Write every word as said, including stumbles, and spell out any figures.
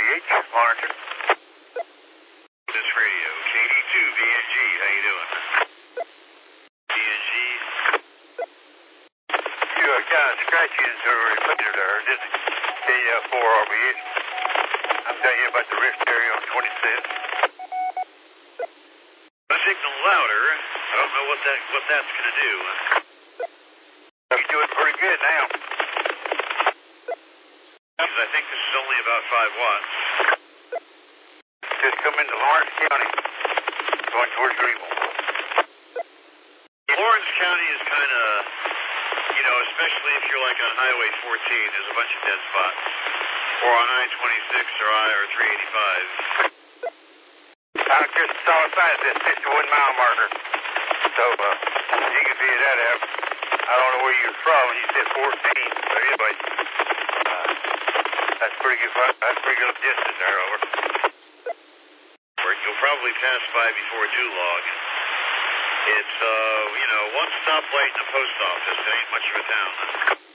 H, monitor. This radio, K D two, V N G, how you doing? V N G. You are kind of scratching into the reflector there. This is K four R B H. I'm telling you about the rift area on twenty-six. The signal louder. I don't know what that what that's going to do. You're doing pretty good now. I think this is only about five watts. Just come into Lawrence County, going towards Greenville. Lawrence County is kind of, you know, especially if you're like on Highway fourteen, there's a bunch of dead spots. Or on I twenty-six or I or three eighty-five. I just saw a sign that says fifty-one mile marker. So, uh, you can figure that out. I don't know where you're from. You said fourteen. But anyway, uh, that's pretty good. That's pretty good distance there, over. Or you'll probably pass by before too long. It's, uh, you know, one stoplight and a post office. It ain't much of a town.